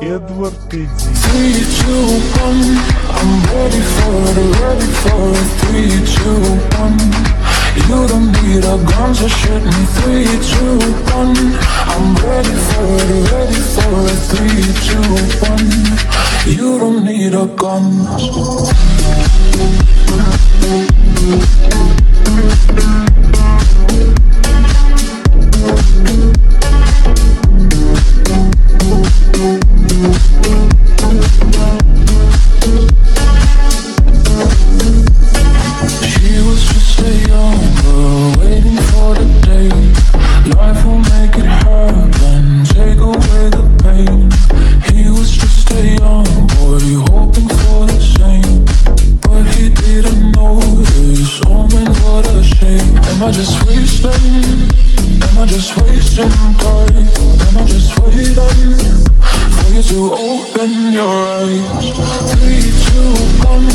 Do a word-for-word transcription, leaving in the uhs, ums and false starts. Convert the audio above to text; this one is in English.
Эдвард Эдди. Three, two, one. I'm ready for it, ready for it. Three, two, one. You don't need a gun to shoot me. Three, two, one. I'm ready for it, ready for it. Three, two, one. You don't need a gun. Am I just wasting? Am I just wasting time? Am I just waiting for you to open your eyes? Three, two, one.